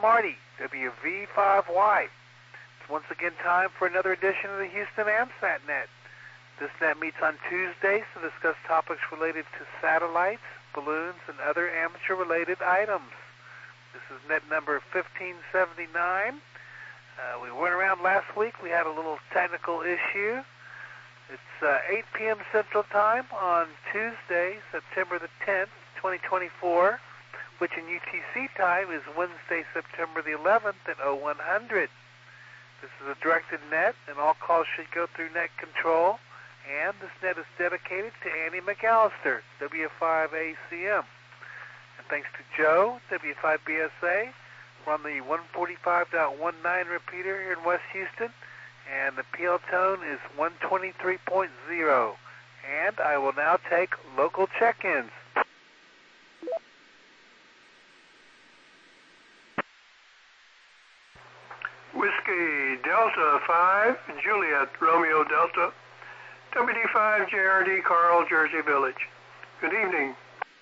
Marty, WV5Y. It's once again time for another edition of the Houston AMSAT Net. This net meets on Tuesdays to discuss topics related to satellites, balloons, and other amateur-related items. This is net number 1579. We went around last week. We had a little technical issue. It's 8 p.m. Central Time on Tuesday, September the 10th, 2024, which in UTC time is Wednesday, September the 11th at 0100. This is a directed net, and all calls should go through net control. And this net is dedicated to Andy McAllister, W5ACM. And thanks to Joe, W5BSA. We're on the 145.19 repeater here in West Houston, and the PL tone is 123.0. And I will now take local check-ins. Whiskey Delta 5, Juliet Romeo Delta, WD5 JRD Carl, Jersey Village. Good evening.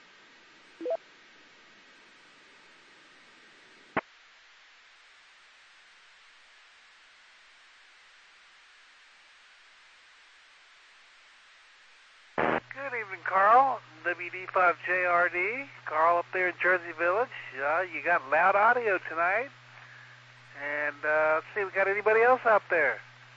Good evening, Carl. WD5 JRD, Carl up there in Jersey Village. You got loud audio tonight. And let's see, we got anybody else out there?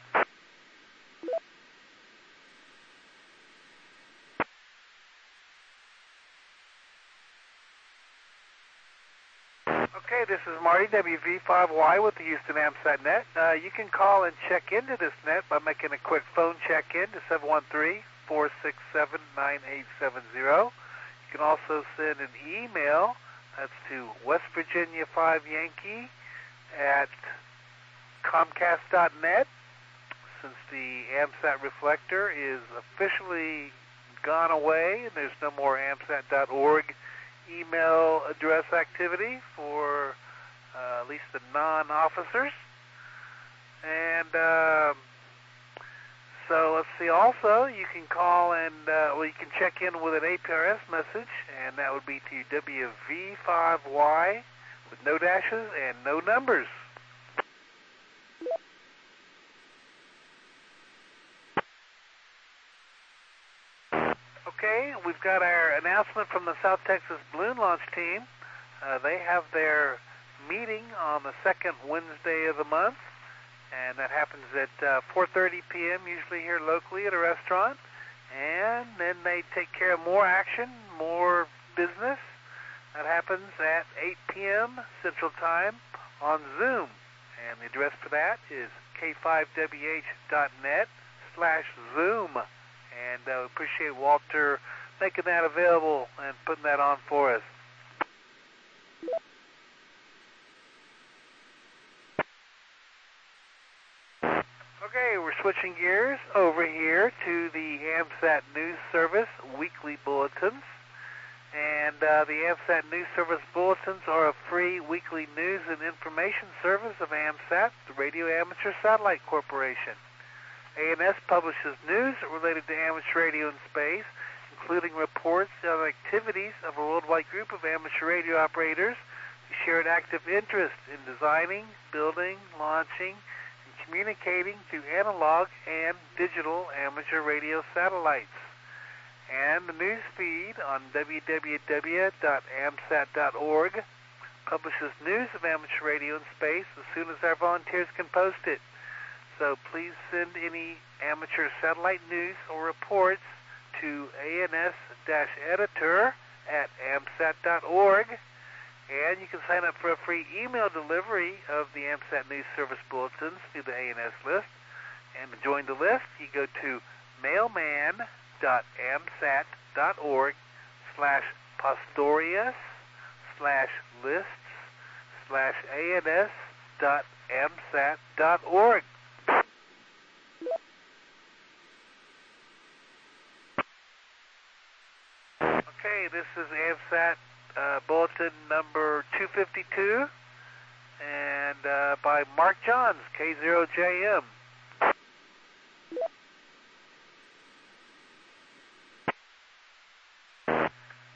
Okay, this is Marty, WV5Y with the Houston AMSAT Net. You can call and check into this net by making a quick phone check-in to 713-467-9870. You can also send an email. That's to West Virginia 5 Yankee at Comcast.net. Since the AMSAT reflector is officially gone away and there's no more AMSAT.org email address activity for at least the non-officers. And so let's see, also you can call and you can check in with an APRS message, and that would be to WV5Y with no dashes and no numbers. Okay, we've got our announcement from the South Texas Balloon Launch Team. They have their meeting on the second Wednesday of the month, and that happens at 4:30 p.m., usually here locally at a restaurant. And then they take care of more action, more business. That happens at 8 p.m. Central Time on Zoom. And the address for that is k5wh.net/Zoom. And we appreciate Walter making that available and putting that on for us. Okay, we're switching gears over here to the AMSAT News Service weekly bulletins. And the AMSAT News Service bulletins are a free weekly news and information service of AMSAT, the Radio Amateur Satellite Corporation. ANS publishes news related to amateur radio in space, including reports on activities of a worldwide group of amateur radio operators who share an active interest in designing, building, launching, and communicating through analog and digital amateur radio satellites. And the news feed on www.amsat.org publishes news of amateur radio in space as soon as our volunteers can post it. So please send any amateur satellite news or reports to ans-editor@amsat.org. And you can sign up for a free email delivery of the AMSAT News Service bulletins through the ANS list. And to join the list, you go to mailman.amsat.org/pastorius/ans.amsat.org. Okay, this is AMSAT bulletin number 252, and by Mark Johns, K0JM.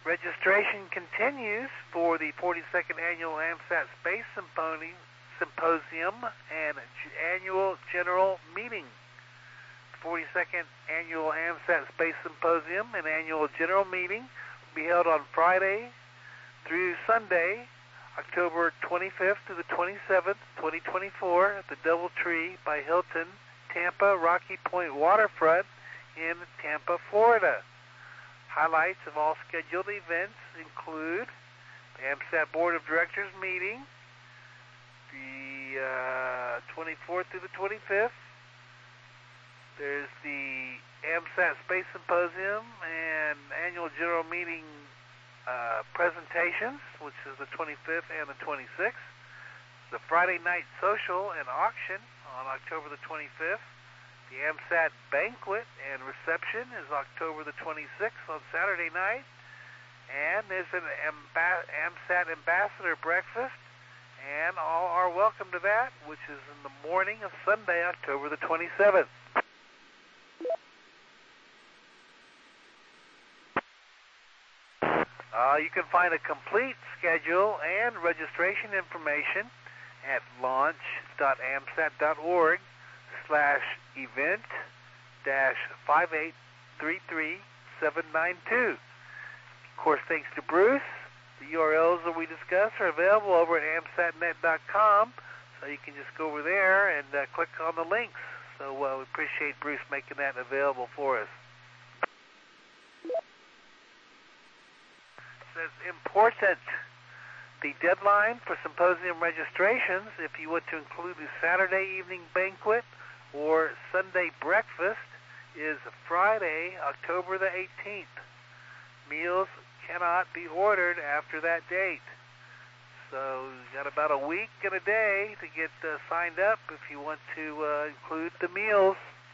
Registration continues for the 42nd Annual AMSAT Space Symposium and Annual General Meeting. 42nd Annual AMSAT Space Symposium and Annual General Meeting will be held on Friday through Sunday, October 25th to the 27th, 2024, at the Doubletree by Hilton, Tampa Rocky Point Waterfront in Tampa, Florida. Highlights of all scheduled events include the AMSAT Board of Directors meeting, the 24th through the 25th. There's the AMSAT Space Symposium and Annual General Meeting presentations, which is the 25th and the 26th. The Friday night social and auction on October the 25th. The AMSAT banquet and reception is October the 26th on Saturday night. And there's an AMSAT ambassador breakfast, and all are welcome to that, which is in the morning of Sunday, October the 27th. You can find a complete schedule and registration information at launch.amsat.org/event-5833792. Of course, thanks to Bruce, the URLs that we discuss are available over at amsatnet.com, so you can just go over there and click on the links. So we appreciate Bruce making that available for us. Says important. The deadline for symposium registrations, if you want to include the Saturday evening banquet or Sunday breakfast, is Friday, October the 18th. Meals cannot be ordered after that date. So you got about a week and a day to get signed up if you want to include the meals.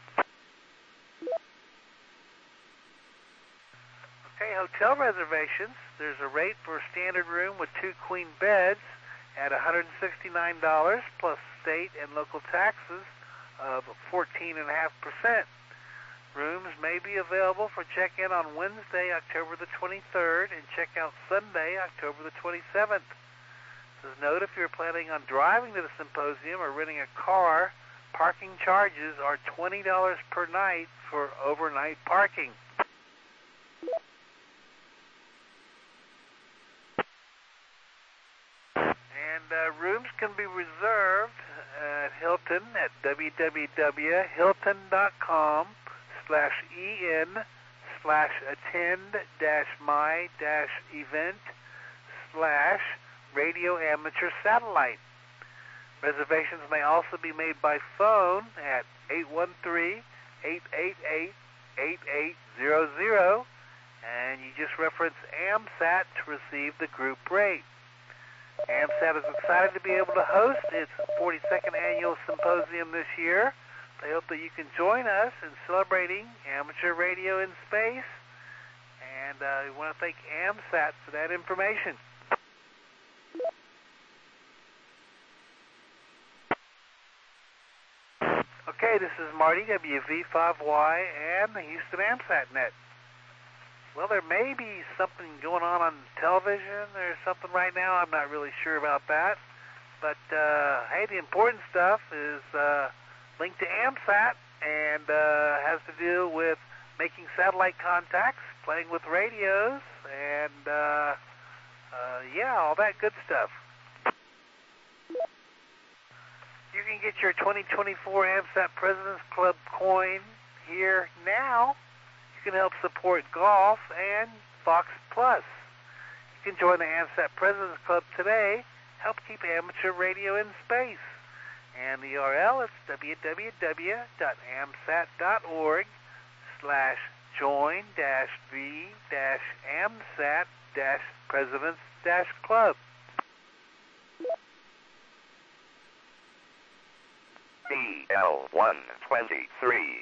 Okay, hotel reservations. There's a rate for a standard room with 2 queen beds at $169 plus state and local taxes of 14.5%. Rooms may be available for check-in on Wednesday, October the 23rd, and check-out Sunday, October the 27th. Says note, if you're planning on driving to the symposium or renting a car, parking charges are $20 per night for overnight parking. And rooms can be reserved at Hilton at www.hilton.com/en/my-event/radio amateur satellite. Reservations may also be made by phone at 813-888-8800, and you just reference AMSAT to receive the group rate. AMSAT is excited to be able to host its 42nd annual symposium this year. They hope that you can join us in celebrating amateur radio in space, and we want to thank AMSAT for that information. Okay, this is Marty, WV5Y, and the Houston AMSAT Net. Well, there may be something going on television. There's something right now. I'm not really sure about that. But, hey, the important stuff is linked to AMSAT and has to do with making satellite contacts, playing with radios, and, all that good stuff. You can get your 2024 AMSAT President's Club coin here now. You can help support golf and Fox Plus. You can join the AMSAT President's Club today. Help keep amateur radio in space. And the URL is www.amsat.org/join-v-amsat-presidents-club. BL123.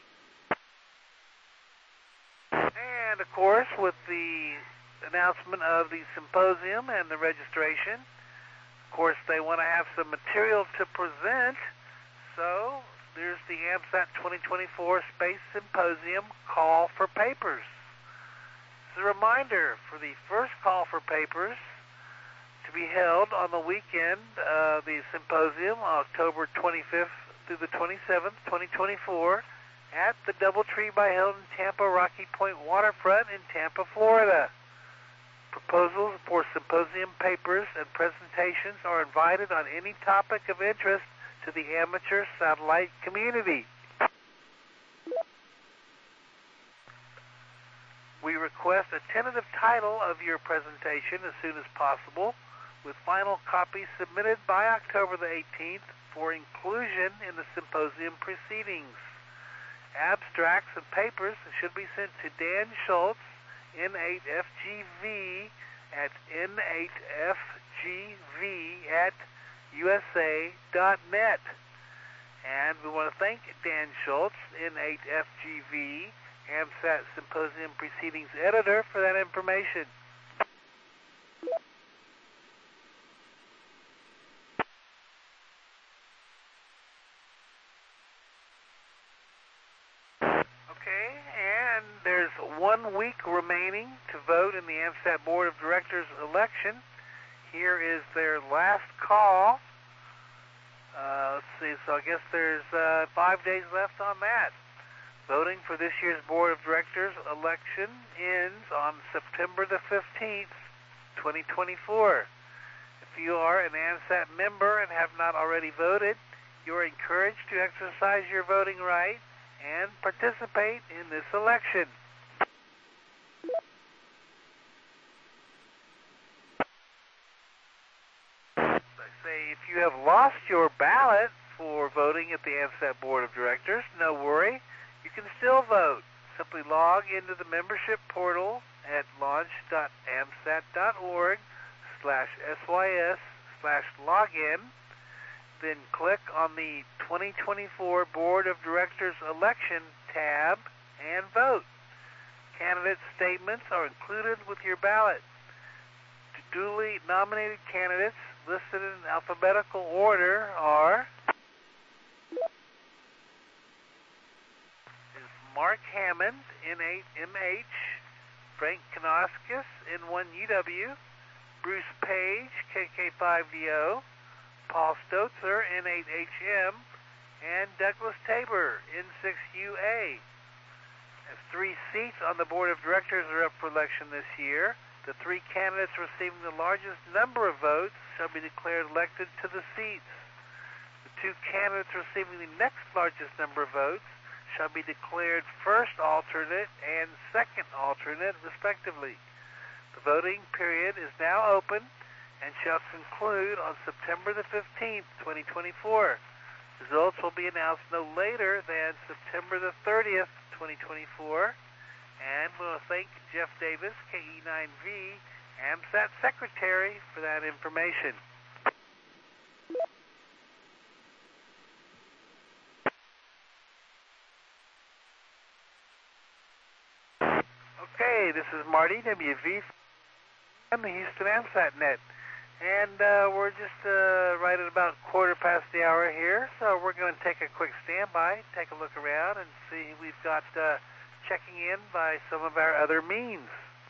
And, of course, with the announcement of the symposium and the registration, of course, they want to have some material to present. So there's the AMSAT 2024 Space Symposium call for papers. is a reminder for the first call for papers to be held on the weekend, the symposium, October 25th through the 27th, 2024, at the Doubletree by Hilton Tampa Rocky Point Waterfront in Tampa, Florida. Proposals for symposium papers and presentations are invited on any topic of interest to the amateur satellite community. We request a tentative title of your presentation as soon as possible, with final copies submitted by October the 18th for inclusion in the symposium proceedings. Abstracts and papers should be sent to Dan Schultz, N8FGV at N8FGV@USA.net. And we want to thank Dan Schultz, N8FGV, AMSAT Symposium Proceedings Editor, for that information. Okay, and there's 1 week remaining to vote in the AMSAT Board of Directors election. Here is their last call. Let's see, so I guess there's 5 days left on that. Voting for this year's Board of Directors election ends on September the 15th, 2024. If you are an AMSAT member and have not already voted, you are encouraged to exercise your voting right and participate in this election. I say, if you have lost your ballot for voting at the AMSAT Board of Directors, no worry. You can still vote. Simply log into the membership portal at launch.amsat.org/sys/login. Then click on the 2024 Board of Directors Election tab and vote. Candidate statements are included with your ballot. The duly nominated candidates listed in alphabetical order are Mark Hammond, N8MH, Frank Kanoskis, N1UW, Bruce Page, KK5DO, Paul Stotzer, N8HM, and Douglas Tabor, N6UA. As 3 seats on the Board of Directors are up for election this year, the 3 candidates receiving the largest number of votes shall be declared elected to the seats. The 2 candidates receiving the next largest number of votes shall be declared first alternate and second alternate, respectively. The voting period is now open and shall conclude on September the 15th, 2024. Results will be announced no later than September the 30th, 2024. And we'll thank Jeff Davis, KE9V, AMSAT Secretary, for that information. Okay, this is Marty, WV, from the Houston AMSAT Net. And we're just right at about 1/4 the hour here, so we're going to take a quick standby, take a look around, and see who we've got checking in by some of our other means.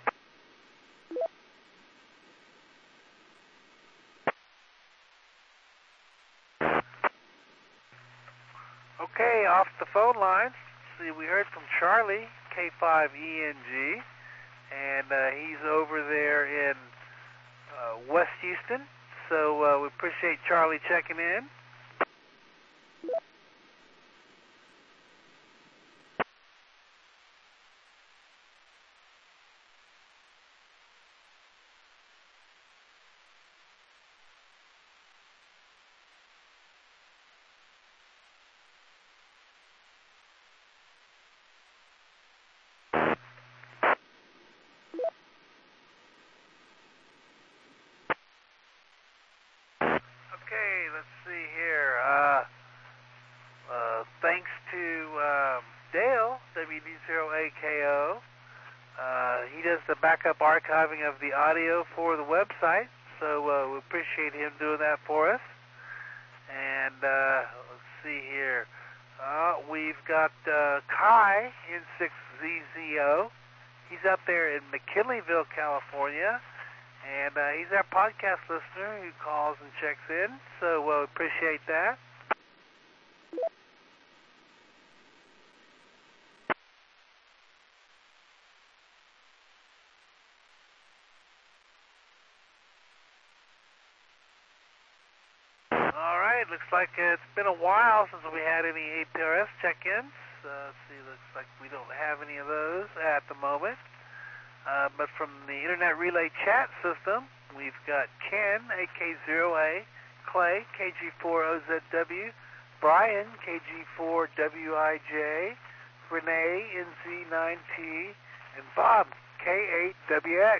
Okay, off the phone lines, see, we heard from Charlie, K5ENG, and he's over there in West Houston, so we appreciate Charlie checking in. Okay, let's see here. Thanks to Dale, WD0AKO. He does the backup archiving of the audio for the website, so we appreciate him doing that for us. And let's see here. We've got Kai, N6ZZO. He's out there in McKinleyville, California, and he's our podcast listener who calls and checks in, so we'll appreciate that. All right, looks like it's been a while since we had any APRS check-ins. Let's see, looks like we don't have any of those at the moment. But from the Internet Relay Chat system, we've got Ken, AK0A, Clay, KG4OZW, Brian, KG4WIJ, Renee, NZ9T, and Bob, K8WX.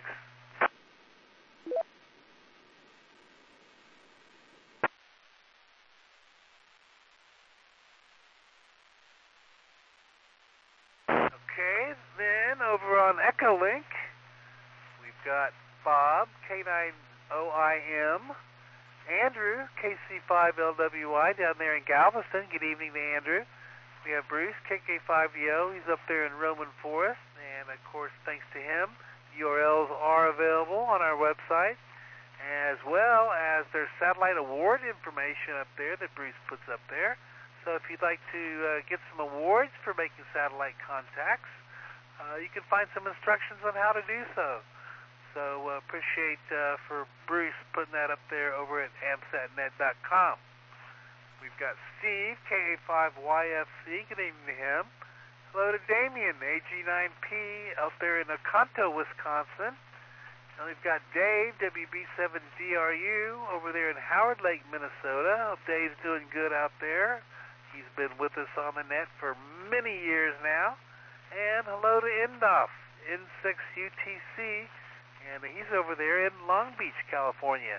Okay, then over on Echolink, we've got Bob, K9OIM, Andrew, KC5LWI, down there in Galveston. Good evening to Andrew. We have Bruce, KK5DO. He's up there in Roman Forest. And, of course, thanks to him, URLs are available on our website, as well as there's satellite award information up there that Bruce puts up there. So if you'd like to get some awards for making satellite contacts, you can find some instructions on how to do so. So appreciate for Bruce putting that up there over at amsatnet.com. We've got Steve, KA5YFC. Good evening to him. Hello to Damien, AG9P, out there in Oconto, Wisconsin. And we've got Dave, WB7DRU, over there in Howard Lake, Minnesota. Hope Dave's doing good out there. He's been with us on the net for many years now. And hello to Indoff, N6UTC, and he's over there in Long Beach, California.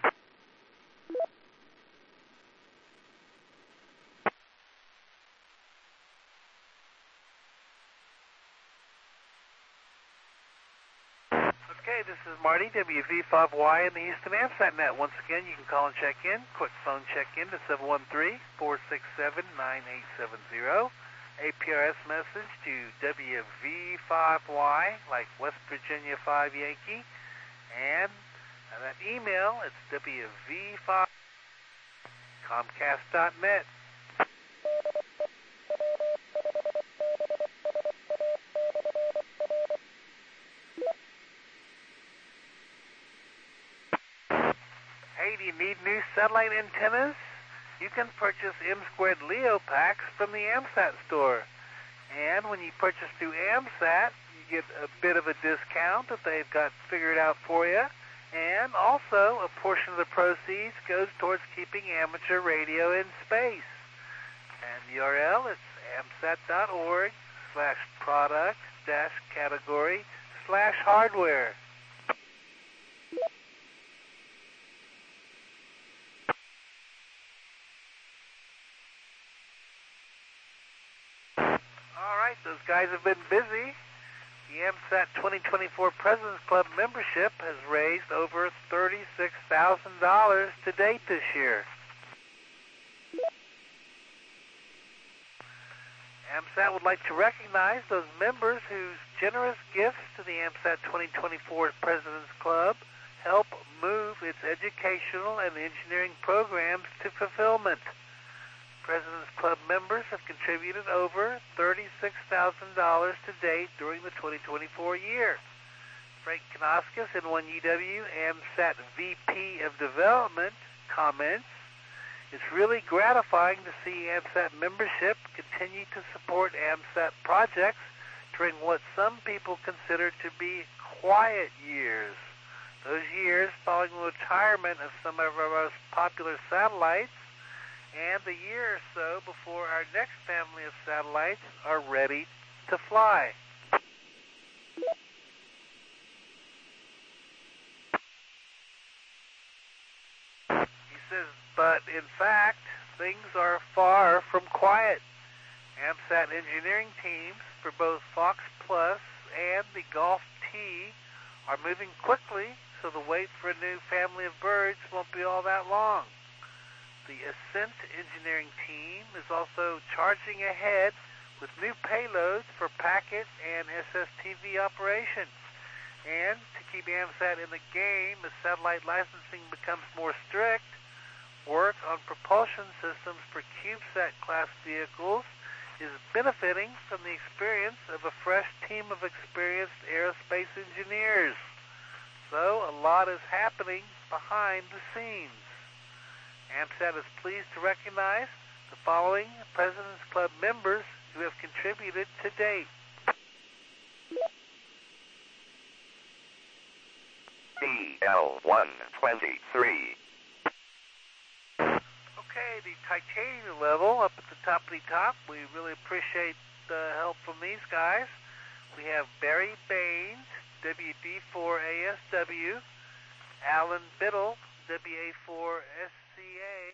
Okay, this is Marty, WV5Y in the Houston AMSAT net. Once again, you can call and check in. Quick phone check-in to 713-467-9870. APRS message to WV5Y, like West Virginia 5 Yankee. And that email, it's WV5, Comcast.net. Hey, do you need new satellite antennas? You can purchase M2 LEO packs from the AMSAT store. And when you purchase through AMSAT, you get a bit of a discount that they've got figured out for you. And also, a portion of the proceeds goes towards keeping amateur radio in space. And the URL is amsat.org/product-category/hardware. Those guys have been busy. The AMSAT 2024 President's Club membership has raised over $36,000 to date this year. AMSAT would like to recognize those members whose generous gifts to the AMSAT 2024 President's Club help move its educational and engineering programs to fulfillment. President's Club members have contributed over $36,000 to date during the 2024 year. Frank Kanoskis, N1UW, AMSAT VP of Development, comments, "It's really gratifying to see AMSAT membership continue to support AMSAT projects during what some people consider to be quiet years. Those years following the retirement of some of our most popular satellites, and the year or so before our next family of satellites are ready to fly." He says, but in fact, things are far from quiet. AMSAT engineering teams for both Fox Plus and the Golf T are moving quickly, so the wait for a new family of birds won't be all that long. The Ascent engineering team is also charging ahead with new payloads for packet and SSTV operations. And to keep AMSAT in the game as satellite licensing becomes more strict, work on propulsion systems for CubeSat-class vehicles is benefiting from the experience of a fresh team of experienced aerospace engineers. So a lot is happening behind the scenes. AMSAT is pleased to recognize the following President's Club members who have contributed to date. BL-123. Okay, the titanium level up at the top of the top. We really appreciate the help from these guys. We have Barry Baines, WD4ASW, Alan Biddle, WA4SCA,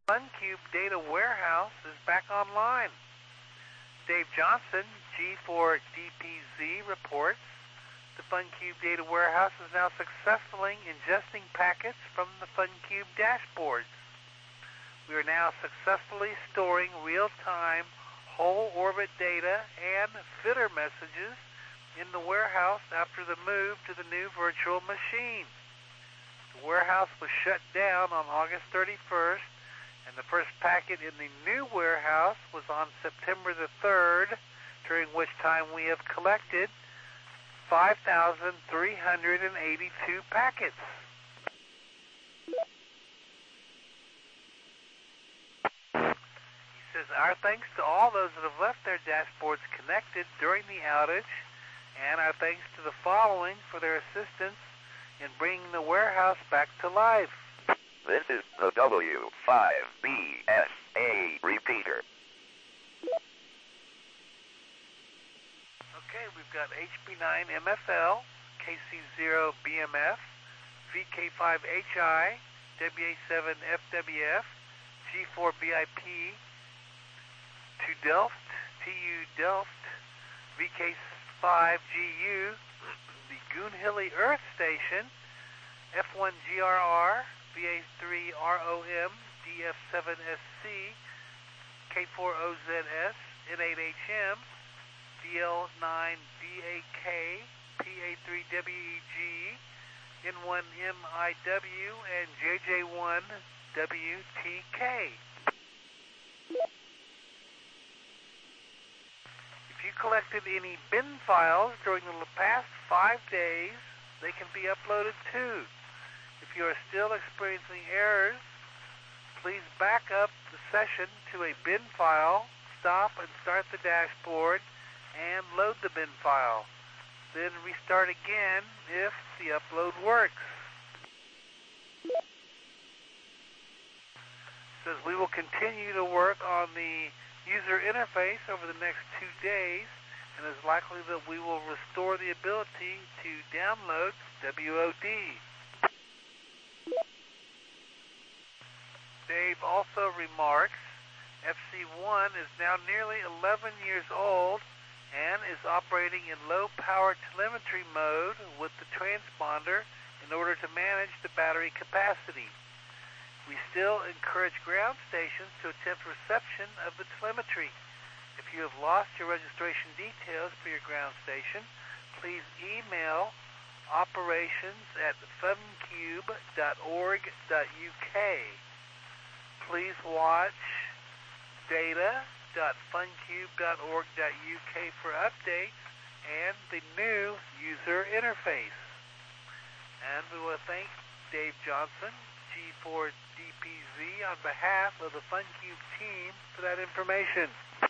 FunCube Data Warehouse is back online. Dave Johnson, G4DPZ, reports the FunCube Data Warehouse is now successfully ingesting packets from the FunCube dashboards. We are now successfully storing real-time whole orbit data and FITR messages in the warehouse after the move to the new virtual machine. The warehouse was shut down on August 31st, and the first packet in the new warehouse was on September the 3rd, during which time we have collected 5,382 packets. He says, our thanks to all those that have left their dashboards connected during the outage, and our thanks to the following for their assistance in bringing the warehouse back to life. This is the W5BSA repeater. Okay, we've got HP9MFL, KC0BMF, VK5HI, WA7FWF, G4BIP, to Delft, TU Delft, VK5GU, the Goonhilly Earth Station, F1GRR, VA3ROM, DF7SC, K4OZS, N8HM, DL9DAK, PA3WEG, N1MIW, and JJ1WTK. If you collected any bin files during the past 5 days, they can be uploaded too. If you are still experiencing errors, please back up the session to a bin file, stop and start the dashboard, and load the bin file. Then restart again if the upload works. It says we will continue to work on the user interface over the next 2 days, and it's likely that we will restore the ability to download WOD. Dave also remarks, FC1 is now nearly 11 years old and is operating in low-power telemetry mode with the transponder in order to manage the battery capacity. We still encourage ground stations to attempt reception of the telemetry. If you have lost your registration details for your ground station, please email operations@funcube.org.uk. Please watch data.funcube.org.uk for updates and the new user interface. And we want to thank Dave Johnson, G4DPZ, on behalf of the FunCube team for that information.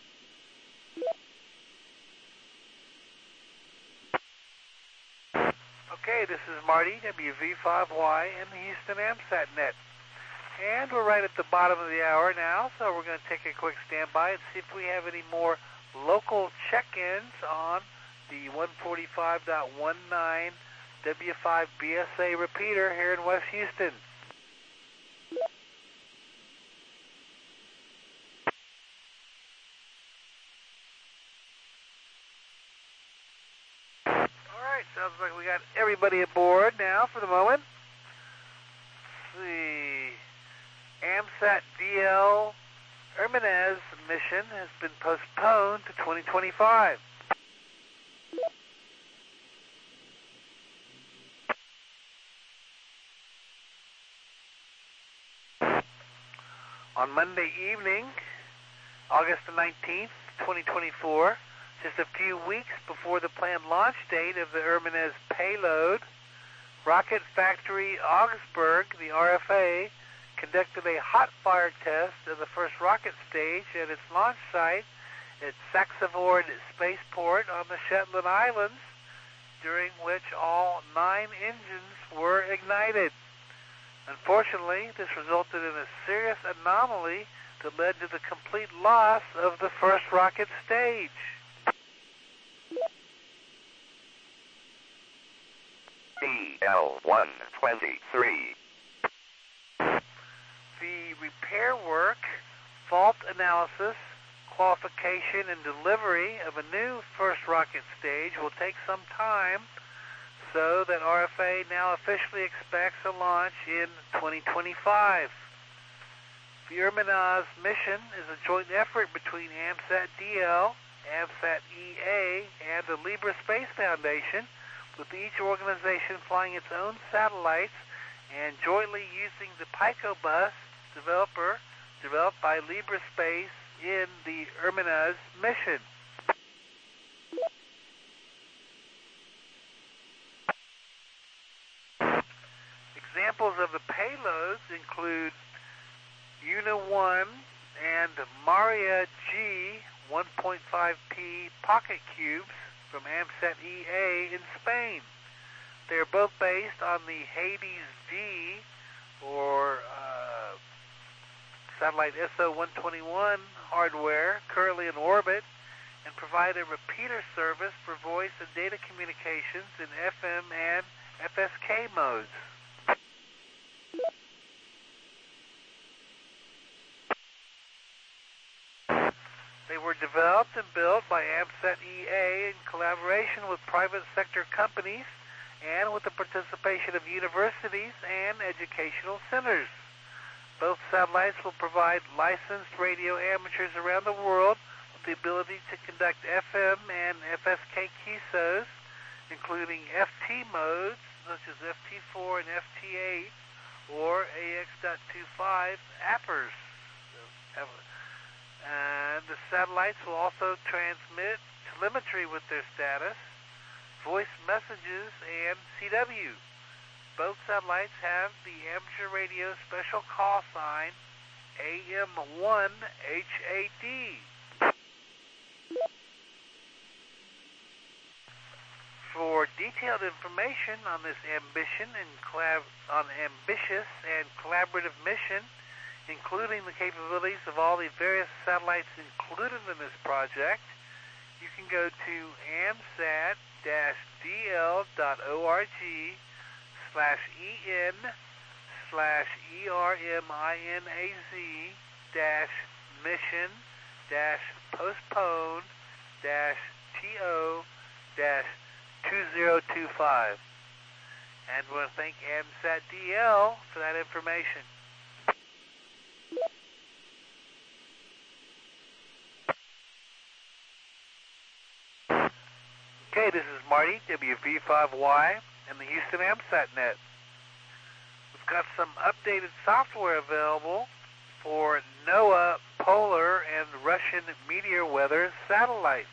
Okay, this is Marty, WV5Y, in the Houston AMSAT net. And we're right at the bottom of the hour now, so we're going to take a quick standby and see if we have any more local check-ins on the 145.19 W5BSA repeater here in West Houston. All right, sounds like we got everybody aboard now for the moment. Let's see. AMSAT DL Hermanez mission has been postponed to 2025. On Monday evening, August the 19th, 2024, just a few weeks before the planned launch date of the Hermanez payload, Rocket Factory Augsburg, the RFA, conducted a hot fire test of the first rocket stage at its launch site at Saxavord Spaceport on the Shetland Islands, during which all 9 engines were ignited. Unfortunately, this resulted in a serious anomaly that led to the complete loss of the first rocket stage. DL-123. The repair work, fault analysis, qualification, and delivery of a new first rocket stage will take some time, so that RFA now officially expects a launch in 2025. The Irmanaz mission is a joint effort between AMSAT-DL, AMSAT-EA, and the Libre Space Foundation, with each organization flying its own satellites and jointly using the Pico bus developed by Libre Space in the Irmanaz mission. Examples of the payloads include Una-1 and Maria G 1.5P pocket cubes from AMSAT-EA in Spain. They are both based on the Hades-D, or satellite SO-121 hardware currently in orbit, and provide a repeater service for voice and data communications in FM and FSK modes. They were developed and built by AMSAT-EA in collaboration with private sector companies and with the participation of universities and educational centers. Both satellites will provide licensed radio amateurs around the world with the ability to conduct FM and FSK QSOs, including FT modes such as FT4 and FT8, or AX.25 APERS. And the satellites will also transmit telemetry with their status, voice messages, and CW. Both satellites have the amateur radio special call sign AM1HAD. For detailed information on this ambitious and collaborative mission, including the capabilities of all the various satellites included in this project, you can go to AMSAT-DL.org/EN/ERMINAZ-mission-POSTPONE-TO-2025. And we want to thank AMSAT-DL for that information. Okay, this is Marty, WV5Y, and the Houston AMSAT Net. We've got some updated software available for NOAA, polar, and Russian meteor weather satellites.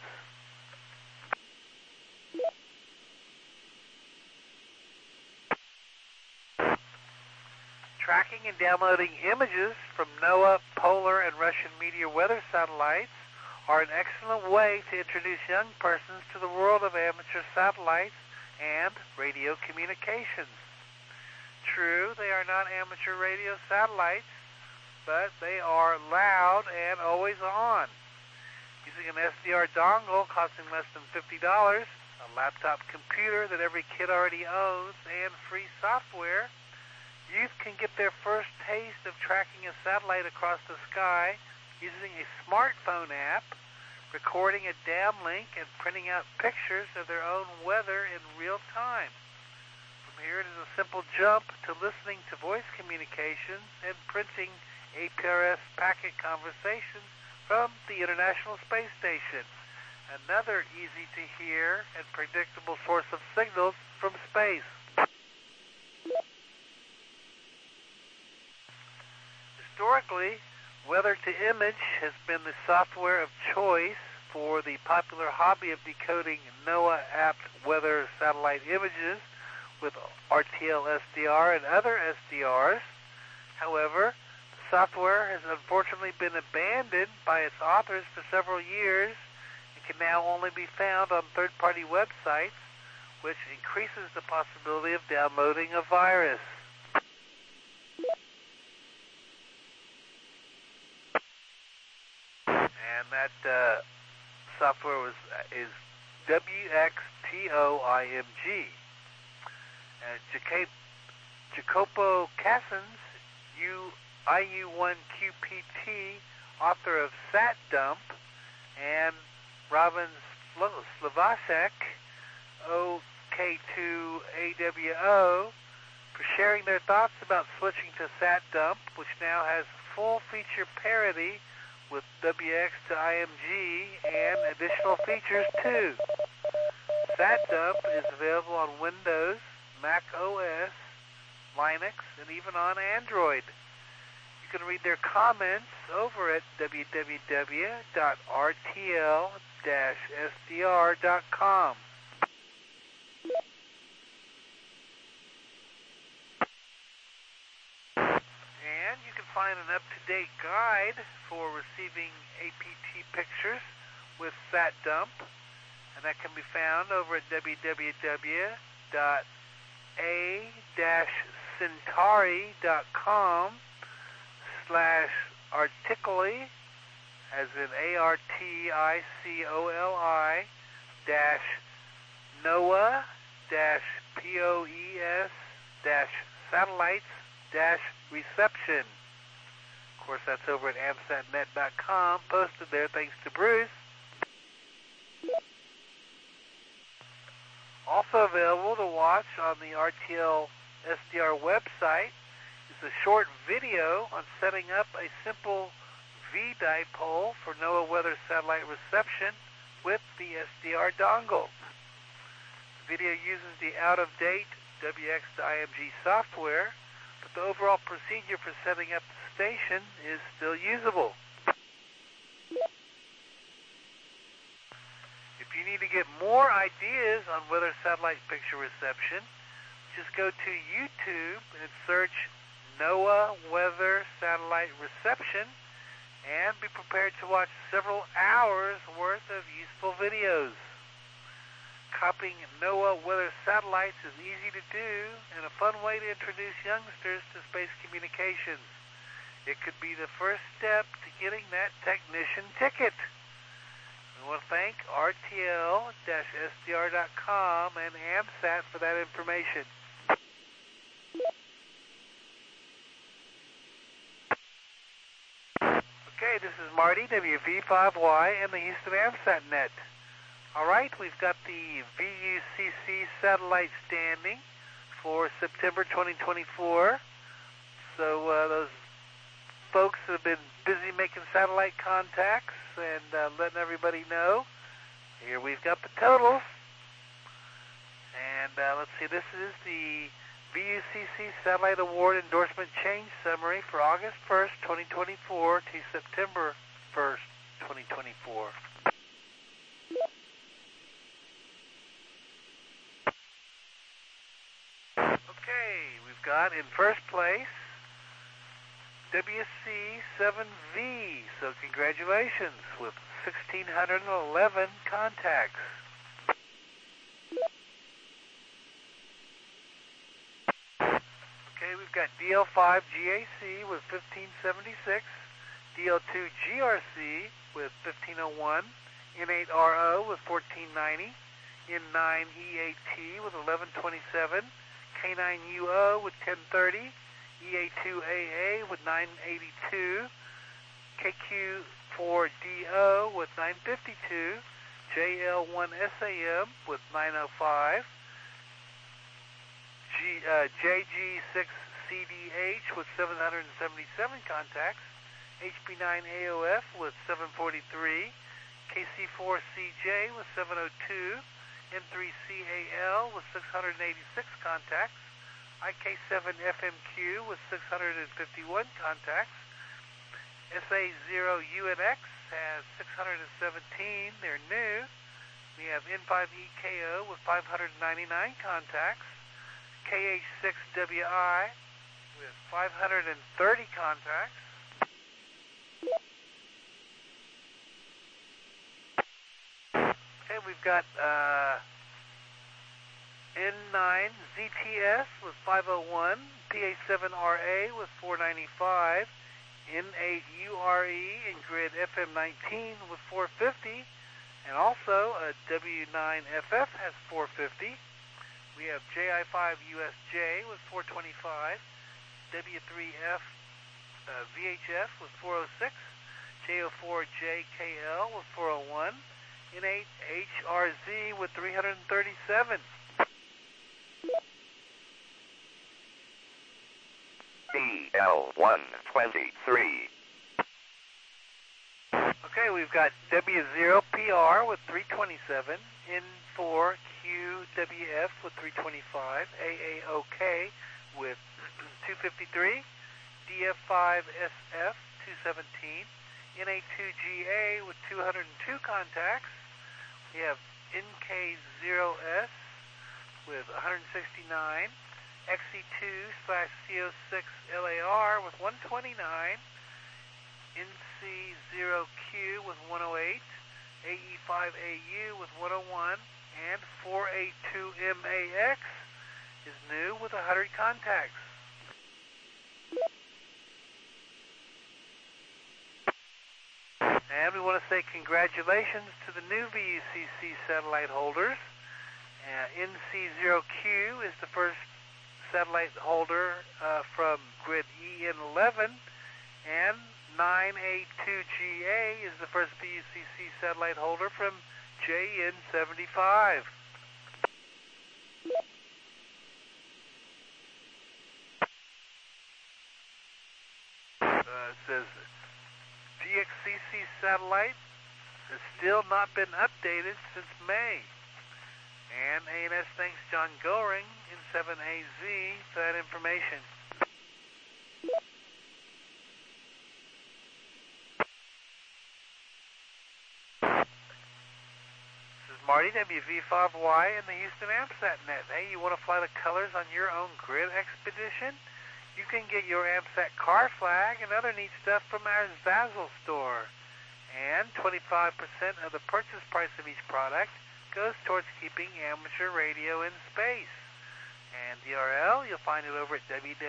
Tracking and downloading images from NOAA, polar, and Russian meteor weather satellites are an excellent way to introduce young persons to the world of amateur satellites and radio communications. True, they are not amateur radio satellites, but they are loud and always on. Using an SDR dongle costing less than $50, a laptop computer that every kid already owns, and free software, youth can get their first taste of tracking a satellite across the sky using a smartphone app, recording a downlink, and printing out pictures of their own weather in real time. From here, it is a simple jump to listening to voice communications and printing APRS packet conversations from the International Space Station, another easy-to-hear and predictable source of signals from space. Historically, weather-to-image has been the software of choice for the popular hobby of decoding NOAA-apt weather satellite images with RTL SDR and other SDRs. However, the software has unfortunately been abandoned by its authors for several years and can now only be found on third-party websites, which increases the possibility of downloading a virus. And that software is WXTOIMG. And Jacopo Cassins, IU1QPT, author of Sat Dump, and Robin Slavacek, OK2AWO, for sharing their thoughts about switching to Sat Dump, which now has full feature parity with WX to IMG and additional features too. Sat Dump is available on Windows, Mac OS, Linux, and even on Android. You can read their comments over at www.rtl-sdr.com. And you can find an up-to-date guide for receiving APT pictures with Sat Dump, and that can be found over at www.a-centauri.com/articoli, as in ARTICOLI -NOAA POES satellites reception. Of course, that's over at amsatnet.com, posted there thanks to Bruce. Also available to watch on the RTL SDR website is a short video on setting up a simple V-dipole for NOAA weather satellite reception with the SDR dongle. The video uses the out-of-date WX to IMG software, but the overall procedure for setting up the station is still usable. If you need to get more ideas on weather satellite picture reception, just go to YouTube and search NOAA weather satellite reception and be prepared to watch several hours worth of useful videos. Copying NOAA weather satellites is easy to do and a fun way to introduce youngsters to space communications. It could be the first step to getting that technician ticket. We want to thank RTL-SDR.com and AMSAT for that information. Okay, this is Marty, WV5Y, and the Houston AMSAT Net. All right, we've got the VUCC satellite standing for September 2024. So those folks that have been busy making satellite contacts and letting everybody know, here we've got the totals. And let's see, this is the VUCC Satellite Award Endorsement Change Summary for August 1st, 2024 to September 1st, 2024. Okay, we've got in first place WC7V, so congratulations with 1,611 contacts. Okay, we've got DL5GAC with 1,576, DL2GRC with 1,501, N8RO with 1,490, N9EAT with 1,127, K9UO with 1030, EA2AA with 982, KQ4DO with 952, JL1SAM with 905, JG6CDH with 777 contacts, HB9AOF with 743, KC4CJ with 702, N3CAL with 686 contacts, IK7FMQ with 651 contacts, SA0UNX has 617, they're new. We have N5EKO with 599 contacts, KH6WI with 530 contacts, okay, we've got N9ZTS with 501, PA7RA with 495, N8URE and Grid FM19 with 450, and also a W9FF has 450. We have JI5USJ with 425, W3F VHF with 406, J04JKL with 401, N8HRZ with 337. BL123. Okay, we've got W0PR with 327, N4QWF with 325, AAOK with 253, DF5SF 217, NA2GA with 202 contacts. We have NK0S with 169, XE2/CO6LAR with 129, NC0Q with 108, AE5AU with 101, and 4A2MAX is new with 100 contacts. And we want to say congratulations to the new VUCC satellite holders. NC0Q is the first satellite holder from grid EN11, and 9A2GA is the first VUCC satellite holder from JN75. It says DXCC satellite has still not been updated since May. And ANS thanks John Goring in 7AZ for that information. This is Marty, WV5Y, and the Houston AMSAT net. Hey, you want to fly the colors on your own grid expedition? You can get your AMSAT car flag and other neat stuff from our Zazzle store. And 25% of the purchase price of each product goes towards keeping amateur radio in space. And the URL, you'll find it over at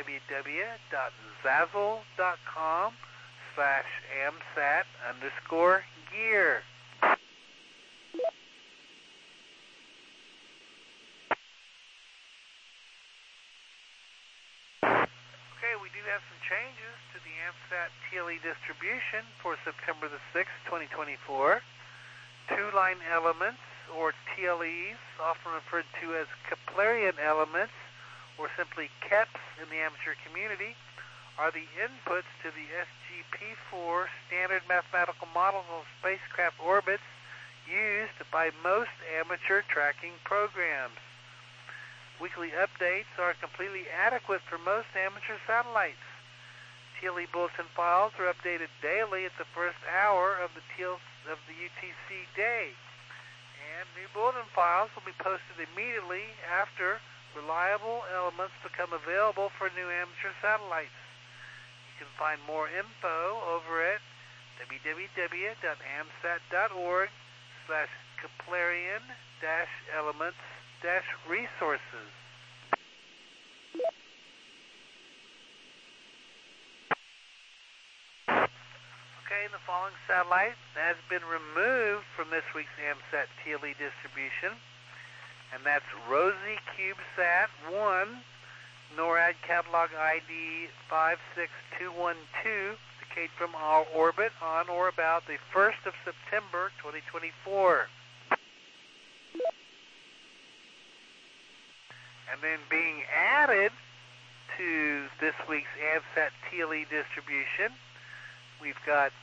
www.zazzle.com/amsat_gear. Okay, we do have some changes to the AMSAT TLE distribution for September the 6th, 2024. Two-line elements, or TLEs, often referred to as Keplerian elements, or simply KEPs in the amateur community, are the inputs to the SGP-4 standard mathematical models of spacecraft orbits used by most amateur tracking programs. Weekly updates are completely adequate for most amateur satellites. TLE bulletin files are updated daily at the first hour of the UTC day. And new bulletin files will be posted immediately after reliable elements become available for new amateur satellites. You can find more info over at www.amsat.org/Keplerian-elements-resources. Okay, the following satellite has been removed from this week's AMSAT TLE distribution, and that's Rosie CubeSat 1, NORAD catalog ID 56212, decayed from our orbit on or about the 1st of September 2024. And then being added to this week's AMSAT TLE distribution, we've got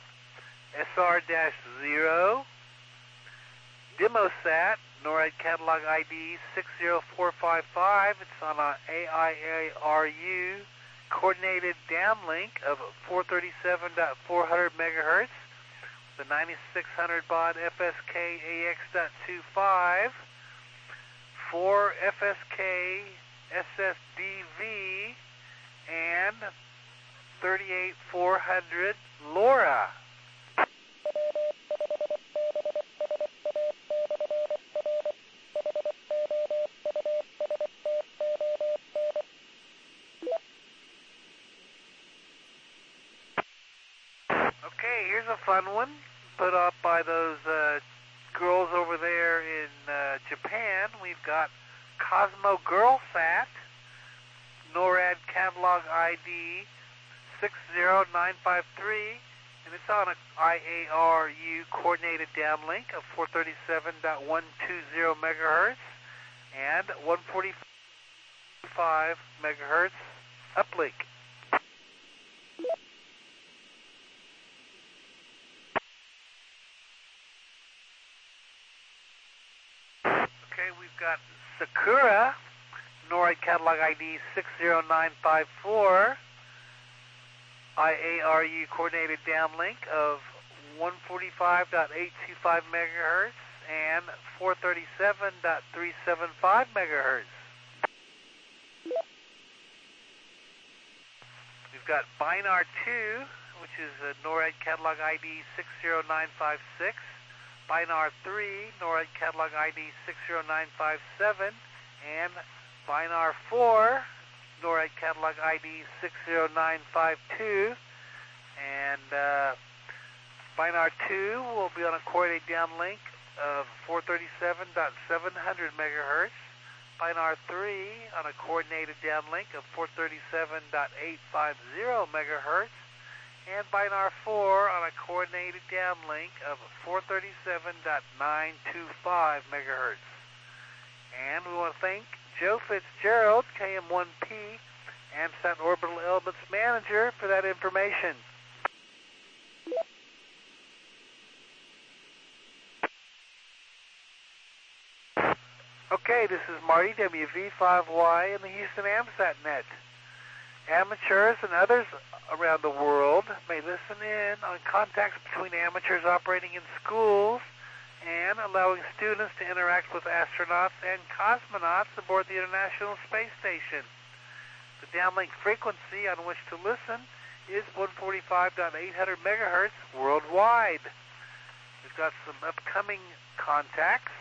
SR-0, DemoSat, NORAD catalog ID 60455. It's on an AIARU coordinated downlink of 437.400 megahertz, the 9600 baud FSK AX.25, 4 FSK SSDV, and 38400 LoRa. Okay, here's a fun one put up by those girls over there in Japan. We've got Cosmo Girlsat, NORAD catalog ID 60953, and it's on a IARU coordinated downlink of 437.120 megahertz and 145 megahertz uplink. Okay, we've got Sakura, NORAD catalog ID 60954, IARU coordinated downlink of 145.825 megahertz and 437.375 megahertz. We've got Binar 2, which is a NORAD catalog ID 60956, Binar 3, NORAD catalog ID 60957, and Binar 4, NORAD catalog ID 60952, and Binar 2 will be on a coordinated downlink of 437.700 megahertz, Binar 3 on a coordinated downlink of 437.850 megahertz, and Binar 4 on a coordinated downlink of 437.925 megahertz. And we want to thank Joe Fitzgerald, KM1P, AMSAT Orbital Elements Manager, for that information. Okay, this is Marty, WV5Y, in the Houston AMSAT net. Amateurs and others around the world may listen in on contacts between amateurs operating in schools and allowing students to interact with astronauts and cosmonauts aboard the International Space Station. The downlink frequency on which to listen is 145.800 megahertz worldwide. We've got some upcoming contacts.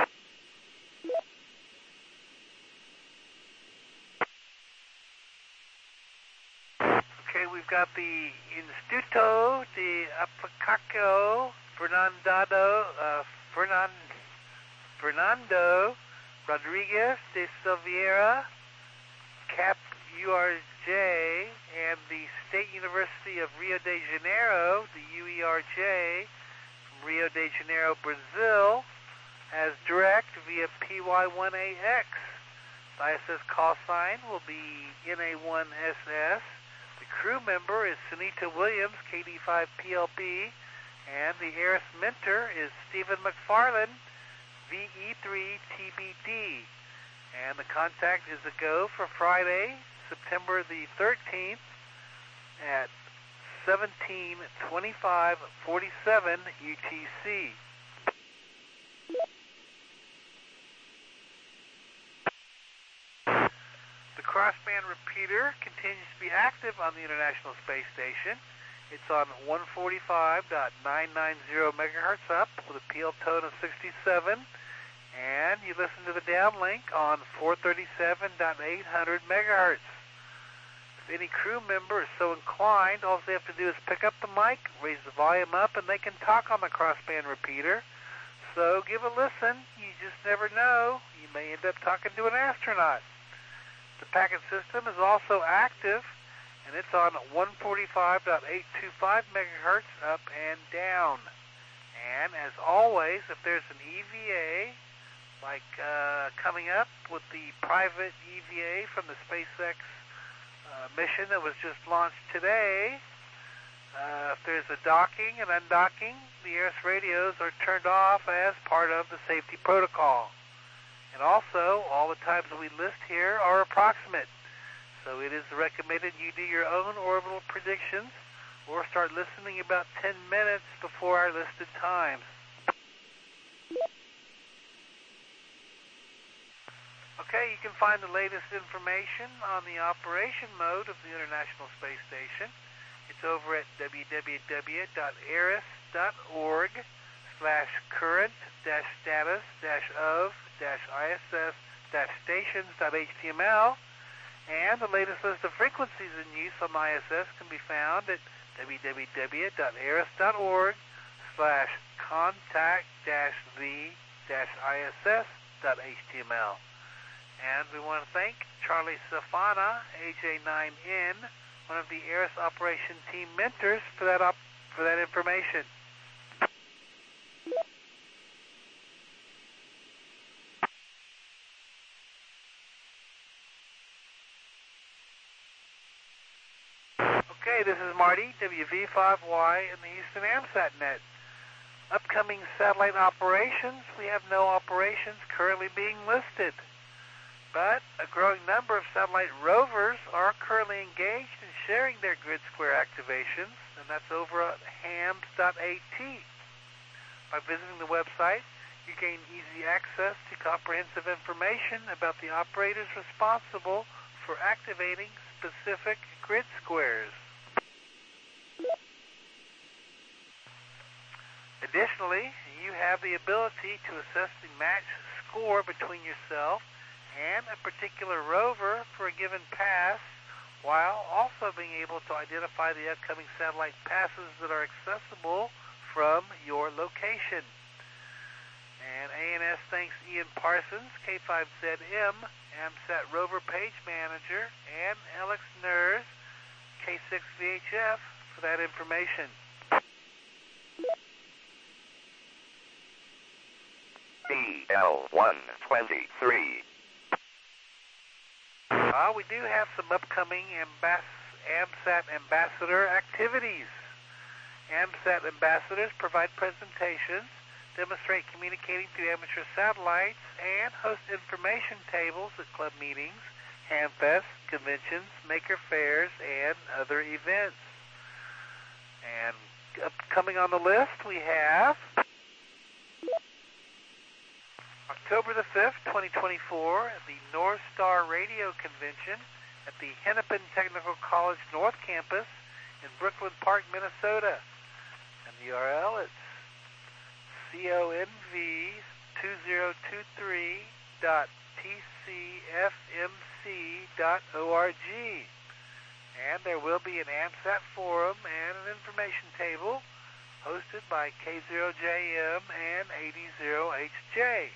Okay, we've got the Instituto de Aplicación Fernando Rodriguez de Silveira, CAP URJ, and the State University of Rio de Janeiro, the UERJ, from Rio de Janeiro, Brazil, as direct via PY1AX. The ISS call sign will be NA1SS. The crew member is Sunita Williams, KD5PLB, and the ARIS mentor is Stephen McFarland, VE3TBD. And the contact is a go for Friday, September the 13th at 17:25:47 UTC. The crossband repeater continues to be active on the International Space Station. It's on 145.990 megahertz up with a PL tone of 67, and you listen to the downlink on 437.800 megahertz. If any crew member is so inclined, all they have to do is pick up the mic, raise the volume up, and they can talk on the crossband repeater. So give a listen. You just never know. You may end up talking to an astronaut. The packet system is also active, and it's on 145.825 megahertz up and down. And as always, if there's an EVA, like coming up with the private EVA from the SpaceX mission that was just launched today, if there's a docking and undocking, the ARIS radios are turned off as part of the safety protocol. And also, all the times that we list here are approximate. So it is recommended you do your own orbital predictions or start listening about 10 minutes before our listed times. Okay, you can find the latest information on the operation mode of the International Space Station. It's over at www.aris.org/current-status-of-iss-stations.html. And the latest list of frequencies in use on the ISS can be found at www.aris.org/contact-the-iss.html. And we want to thank Charlie Safana, AJ9N, one of the ARIS Operation Team mentors for that information. Okay, this is Marty, WV5Y in the Houston AMSAT net. Upcoming satellite operations, we have no operations currently being listed. But a growing number of satellite rovers are currently engaged in sharing their grid square activations, and that's over at hams.at. By visiting the website, you gain easy access to comprehensive information about the operators responsible for activating specific grid squares. Additionally, you have the ability to assess the match score between yourself and a particular rover for a given pass, while also being able to identify the upcoming satellite passes that are accessible from your location. And ANS thanks Ian Parsons, K5ZM, AMSAT Rover Page Manager, and Alex Ners, K6VHF, for that information. BL123. We do have some upcoming AMSAT ambassador activities. AMSAT ambassadors provide presentations, demonstrate communicating through amateur satellites, and host information tables at club meetings, hamfests, conventions, maker fairs, and other events. And upcoming on the list, we have October the 5th, 2024, the North Star Radio Convention at the Hennepin Technical College North Campus in Brooklyn Park, Minnesota. And the URL is conv23.tcfmc.org. And there will be an AMSAT forum and an information table hosted by K0JM and 80HJ.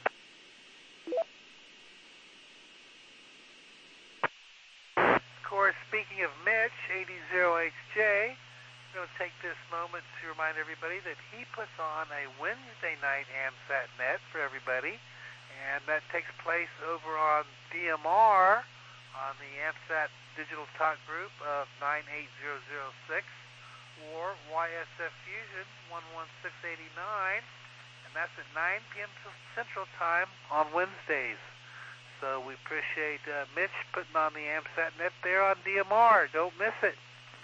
Of course, speaking of Mitch, 80HJ, I'm going to take this moment to remind everybody that he puts on a Wednesday night AMSAT net for everybody, and that takes place over on DMR on the AMSAT Digital Talk Group of 98006 or YSF Fusion 11689, and that's at 9 p.m. Central Time on Wednesdays. So we appreciate Mitch putting on the AMSAT net there on DMR. Don't miss it.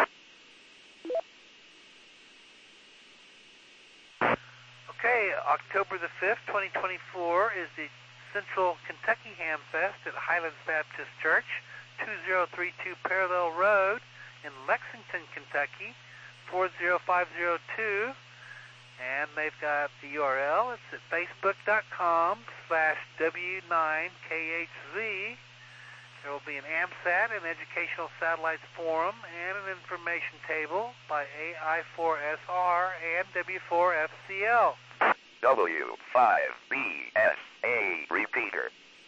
Okay, October the 5th, 2024 is the Central Kentucky Hamfest at Highlands Baptist Church, 2032 Parallel Road in Lexington, Kentucky, 40502. And they've got the URL. It's at facebook.com/W9KHZ. There will be an AMSAT and Educational Satellites Forum and an information table by AI4SR and W4FCL. W5BSA repeater.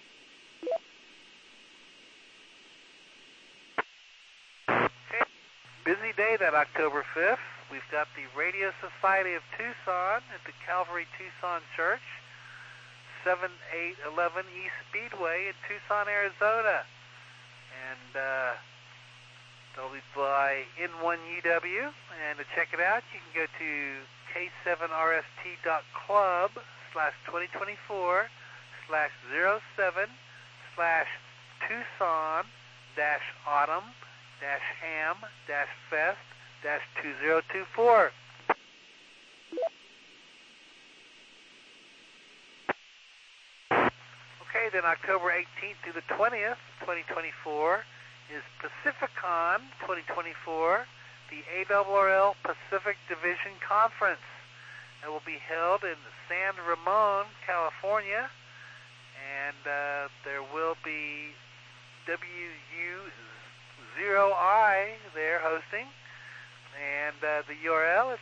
Okay. Busy day that October 5th. We've got the Radio Society of Tucson at the Calvary Tucson Church, 7811 East Speedway in Tucson, Arizona. And they'll be by N1UW. And to check it out, you can go to K7RST.club/2024/Autumn-Ham-Fest-2024. Okay, then October 18th through the 20th, 2024, is Pacificon 2024, the ARRL Pacific Division Conference. It will be held in San Ramon, California, and there will be WU0I there hosting. And the URL is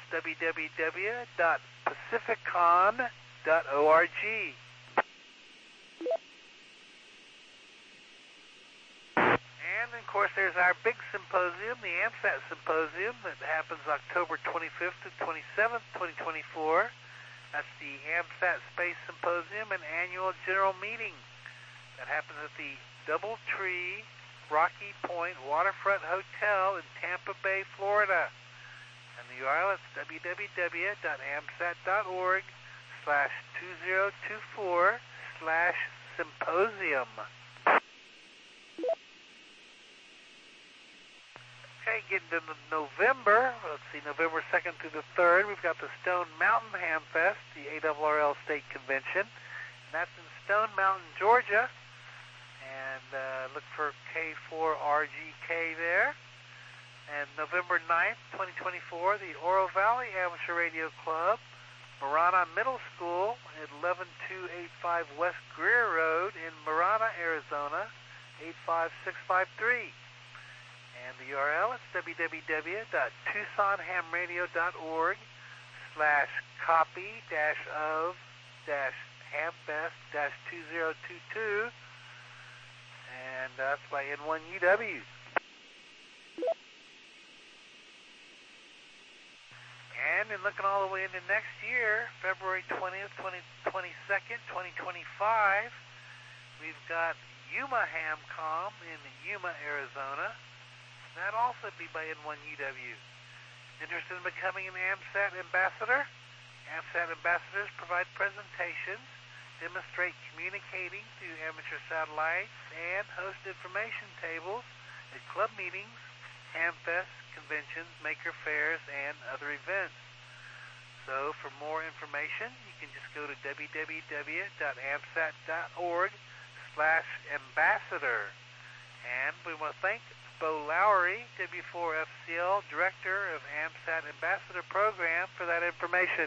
www.pacificon.org. And then course, there's our big symposium, the AMSAT Symposium, that happens October 25th to 27th, 2024. That's the AMSAT Space Symposium and Annual General Meeting. That happens at the Doubletree Rocky Point Waterfront Hotel in Tampa Bay, Florida. And the URL is www.amsat.org/2024/symposium. Okay, getting into November. Let's see, November 2nd through the 3rd, we've got the Stone Mountain Hamfest, the ARRL State Convention. And that's in Stone Mountain, Georgia. And look for K4RGK there. And November 9th, 2024, the Oro Valley Amateur Radio Club, Marana Middle School at 11285 West Greer Road in Marana, Arizona, 85653. And the URL is www.tucsonham.org/copy-of-hamfest-2022. And that's by N1UW. And in looking all the way into next year, February 20th, 22nd, 2025, we've got Yuma Hamcom in Yuma, Arizona. That'll also be by N1UW. Interested in becoming an AMSAT ambassador? AMSAT ambassadors provide presentations, demonstrate communicating through amateur satellites, and host information tables at club meetings, hamfests, conventions, maker fairs, and other events. So for more information, you can just go to www.amsat.org/ambassador. And we want to thank Bo Lowry, W4FCL, Director of AMSAT Ambassador Program, for that information.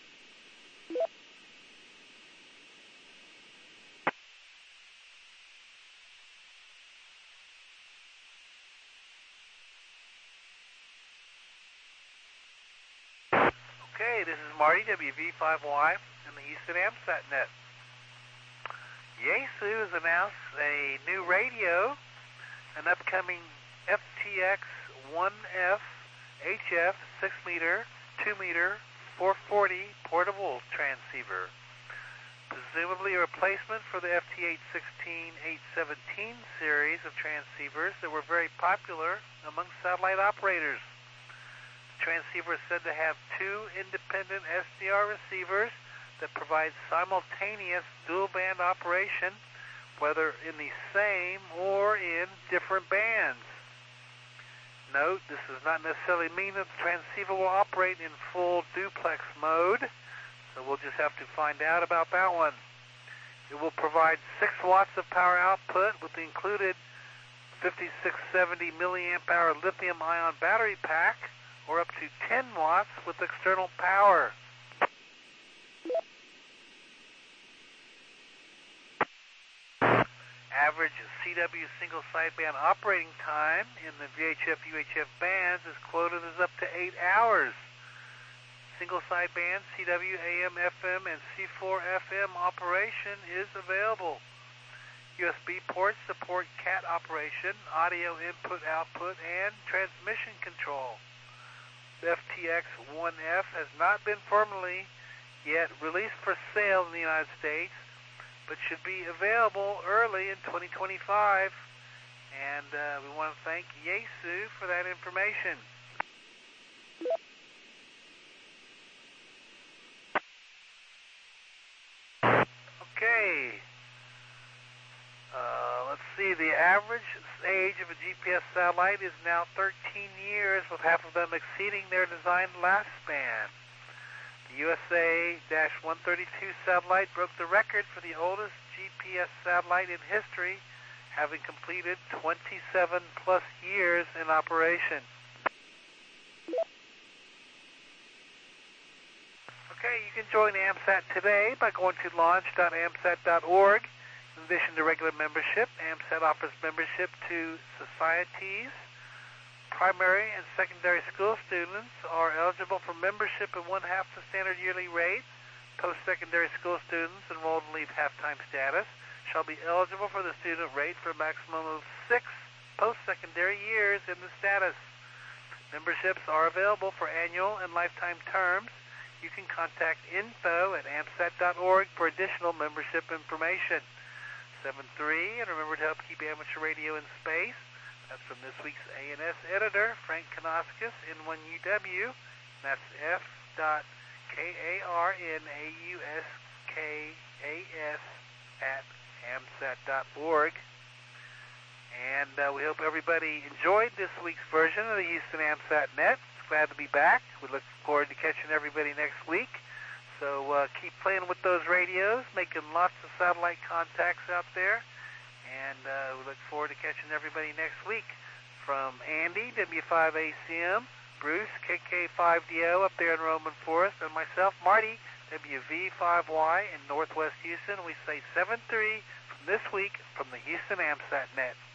Okay, this is Marty, WV5Y, and the Houston AMSAT Net. Yaesu has announced a new radio, an upcoming FTX 1F HF 6-meter, 2-meter, 440 portable transceiver. Presumably a replacement for the FT816-817 series of transceivers that were very popular among satellite operators. The transceiver is said to have 2 independent SDR receivers that provide simultaneous dual-band operation, whether in the same or in different bands. Note, this does not necessarily mean that the transceiver will operate in full duplex mode, so we'll just have to find out about that one. It will provide 6 watts of power output with the included 5670 milliamp hour lithium-ion battery pack, or up to 10 watts with external power. Average CW single sideband operating time in the VHF-UHF bands is quoted as up to 8 hours. Single sideband CW, AM, FM, and C4FM operation is available. USB ports support CAT operation, audio input-output, and transmission control. The FTX-1F has not been formally yet released for sale in the United States, but should be available early in 2025. And we want to thank Yaesu for that information. Okay. Let's see. The average age of a GPS satellite is now 13 years, with half of them exceeding their designed last span. The USA-132 satellite broke the record for the oldest GPS satellite in history, having completed 27 plus years in operation. Okay, you can join AMSAT today by going to launch.amsat.org. In addition to regular membership, AMSAT offers membership to societies. Primary and secondary school students are eligible for membership at 1/2 the standard yearly rate. Post-secondary school students enrolled in leave half-time status shall be eligible for the student rate for a maximum of 6 post-secondary years in the status. Memberships are available for annual and lifetime terms. You can contact info@amsat.org for additional membership information. 7-3, and remember to help keep amateur radio in space. That's from this week's ANS editor, Frank Kanauskas, N1UW. That's f.karnauskas@amsat.org. And we hope everybody enjoyed this week's version of the Houston AMSAT Net. Glad to be back. We look forward to catching everybody next week. So keep playing with those radios, making lots of satellite contacts out there. And we look forward to catching everybody next week. From Andy, W5ACM, Bruce, KK5DO up there in Roman Forest, and myself, Marty, WV5Y in Northwest Houston, we say 7-3 from this week from the Houston AMSAT Net.